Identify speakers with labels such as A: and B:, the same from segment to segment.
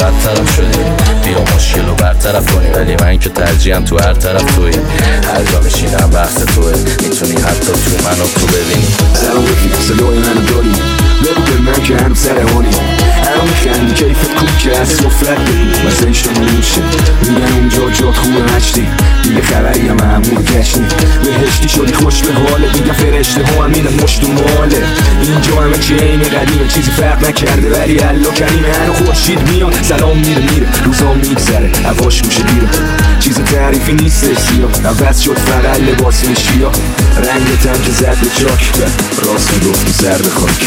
A: بدطرف شدی، بیا مشکل رو برطرف کنی. ولی من که ترجیحم تو هر طرف توی، هر جا میشینم بحث توه، میتونی حتی تو منو تو ببینی.
B: سلام رفیق، صدای منو داری؟ بگو به من که هنو سرمانی الان میخندی کیفت خوب که از صفرت بگی مثل اشتما میشه میگن اونجا جات خوبه هشتی دیگه خبری هم همون گشتی بهشتی شدی خوش به حاله میگن فرشته ها هم میدن مشت و ماله اینجا همه که این قدیمه چیزی فرق نکرده ولی الله کریمه هنو خورشید میاد سلام میره روزا میگذره هواش میشه دیره چیز تعریفی نیست سیا عوض شد فقط لباس شیا رنگت هم که زد به چاک راست میگفتی سر به خاک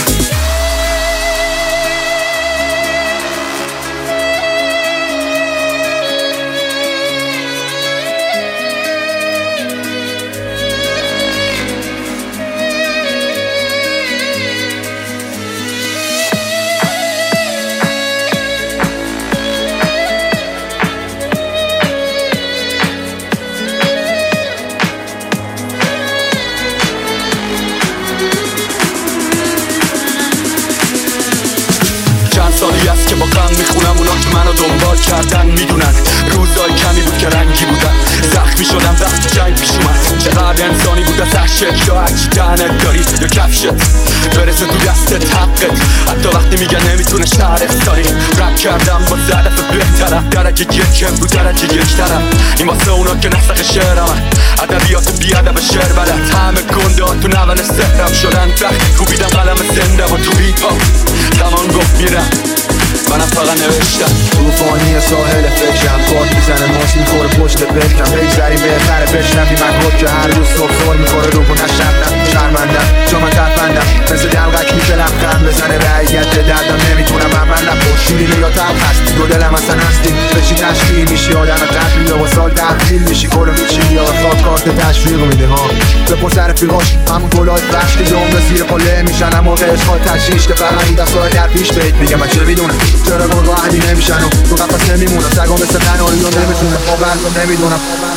C: سالی است که با غم میخونم اونا که منو دنبال کردن میدونن روزای کمی بود که رنگی بودن زخمی شدم وقتی جنگ پیش اومد چقدر انسانی بود از عشق یا هرچی دهنت داری یا کفشت برسه تو دستت حقت حتی وقتی میگن نمیتونه شهرت داری رپ کردم با هدف بهترم درجه یکم رو درجه یک ترم این واسه اونا که نسخ شعرم ادبیات بیادب شعر بلد همه گنده ها تو نول سهرم شدن وقتی کوبیدم قلم زنده و تو هیپ هاپ زمان گفت میرم منم فقط نوشتم
D: توفانی ساحل فکرم کات میزنه ماس میخوره پشت بکرم بگذریم بهتره بشنفی من خود که هر روز صبح سر میخوره رو گونه شبنم شرمندم چون من ترفندم مثل دلغک میشه لبخند بزنه به حییت دردم نمیتونم عملم شیرینه یا تب هست دو دلم اصلا هستیم به چی تشکیل میشی آدم قبلی یا با سال تحویل میشی گلو میچینی یا خواب کارت تشویق میده ها بپرس رفیقاش همون گلای وحش که جمله زیر قله میشن اما عشقا تشیش که فقط این دستای در پیش بهت میگه من چه میدونم چرا گاهی نمیشن و تو قفص نمیمونم سگا مثل قناری و نمیتونم واقعا نمیدونم